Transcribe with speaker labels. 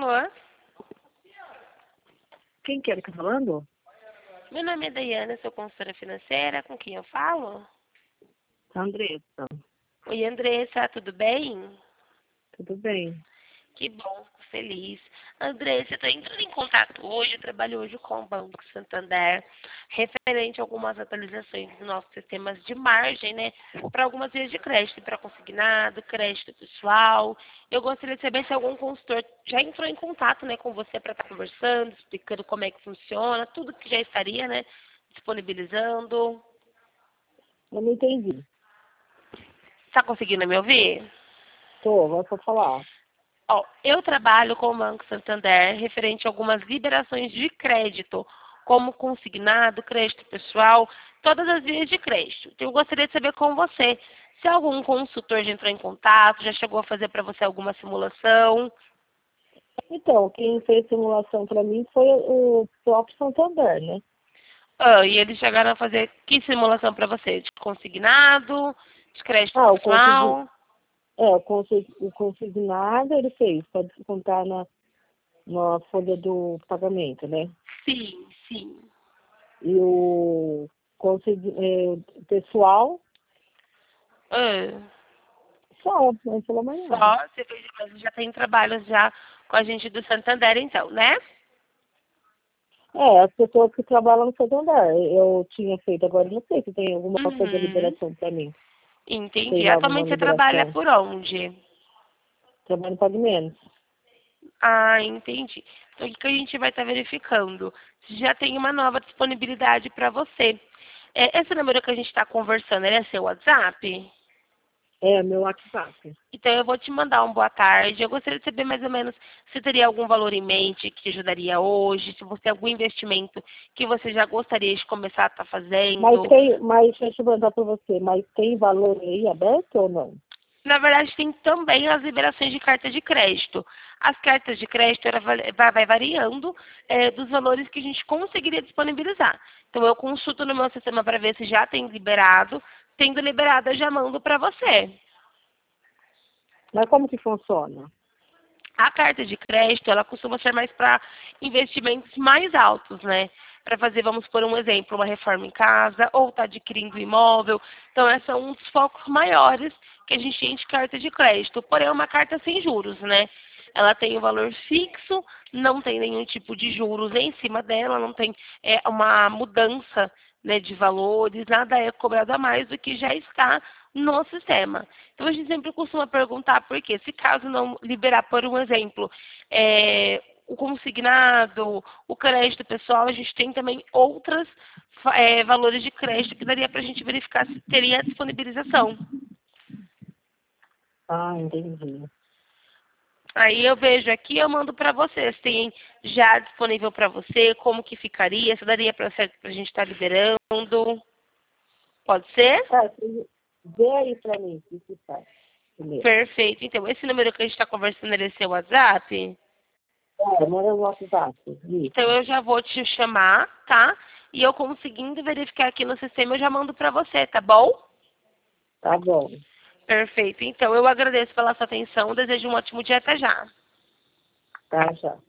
Speaker 1: favor.
Speaker 2: Quem que tá falando?
Speaker 1: Meu nome é Daiana, sou consultora financeira. Com quem eu falo?
Speaker 2: Andressa.
Speaker 1: Oi, Andressa, tudo bem?
Speaker 2: Tudo bem?
Speaker 1: Que bom, fico feliz. Andressa, eu estou entrando em contato hoje, eu trabalho hoje com o Banco Santander, referente a algumas atualizações dos nossos sistemas de margem, né? Para algumas vias de crédito, para consignado, crédito pessoal. Eu gostaria de saber se algum consultor já entrou em contato, né, com você para estar conversando, explicando como é que funciona, tudo que já estaria, né, disponibilizando.
Speaker 2: Eu não entendi.
Speaker 1: Está conseguindo me ouvir?
Speaker 2: Vai pra falar.
Speaker 1: Ó, eu trabalho com o Banco Santander referente a algumas liberações de crédito, como consignado, crédito pessoal, todas as vias de crédito. Então, eu gostaria de saber com você se algum consultor já entrou em contato, já chegou a fazer para você alguma simulação.
Speaker 2: Então, quem fez simulação pra mim foi o próprio Santander, né?
Speaker 1: E eles chegaram a fazer que simulação para você? De consignado, de crédito
Speaker 2: Ah,
Speaker 1: pessoal?
Speaker 2: o consignado ele fez, pode descontar na folha do pagamento, né?
Speaker 1: Sim, sim.
Speaker 2: E o pessoal,
Speaker 1: Ah,
Speaker 2: só, não falou mais nada.
Speaker 1: só, você fez, mas já tem trabalhos já com a gente do Santander, então, né?
Speaker 2: As pessoas que trabalham no Santander, eu tinha feito, agora eu não sei se tem alguma coisa de
Speaker 1: Uhum.
Speaker 2: liberação pra mim.
Speaker 1: Entendi.
Speaker 2: Tem alguma
Speaker 1: Atualmente você trabalha
Speaker 2: liberação.
Speaker 1: por onde?
Speaker 2: Trabalho em pagamentos.
Speaker 1: Ah, entendi. Então, o que a gente vai estar verificando? Se já tem uma nova disponibilidade para você. Esse número que a gente está conversando, ele é seu WhatsApp?
Speaker 2: É, meu WhatsApp.
Speaker 1: Então, eu vou te mandar um boa tarde. Eu gostaria de saber mais ou menos se teria algum valor em mente que te ajudaria hoje, se você tem algum investimento que você já gostaria de começar a estar fazendo.
Speaker 2: Mas deixa eu perguntar para você, mas tem valor aí aberto ou não?
Speaker 1: Na verdade, tem também as liberações de carta de crédito. As cartas de crédito vai variando dos valores que a gente conseguiria disponibilizar. Então, eu consulto no meu sistema para ver se já tem liberado. Tendo liberado, eu já mando para você.
Speaker 2: Mas como que funciona?
Speaker 1: A carta de crédito, ela costuma ser mais para investimentos mais altos, né? Para fazer, vamos por um exemplo, uma reforma em casa ou está adquirindo imóvel. Então, esses são um dos focos maiores que a gente tem de carta de crédito. Porém, é uma carta sem juros, né? Ela tem um valor fixo, não tem nenhum tipo de juros em cima dela, não tem uma mudança, né, de valores, nada é cobrado a mais do que já está no sistema. Então, a gente sempre costuma perguntar por quê. Se caso não liberar, por um exemplo, o consignado, o crédito pessoal, a gente tem também outros valores de crédito que daria para a gente verificar se teria disponibilização.
Speaker 2: Ah, entendi.
Speaker 1: Aí eu vejo aqui, eu mando para vocês. Tem já disponível para você, como que ficaria, se daria para a gente estar liberando. Pode ser?
Speaker 2: Você vê aí para mim, o que faz. Primeiro.
Speaker 1: Perfeito. Então, esse número que a gente está conversando, ele é seu WhatsApp?
Speaker 2: Manda no WhatsApp.
Speaker 1: Então,
Speaker 2: Isso.
Speaker 1: eu já vou te chamar, tá? E eu conseguindo verificar aqui no sistema, eu já mando para você, tá bom?
Speaker 2: Tá bom.
Speaker 1: Perfeito. Então, eu agradeço pela sua atenção. Desejo um ótimo dia. Até já.
Speaker 2: Tá, já.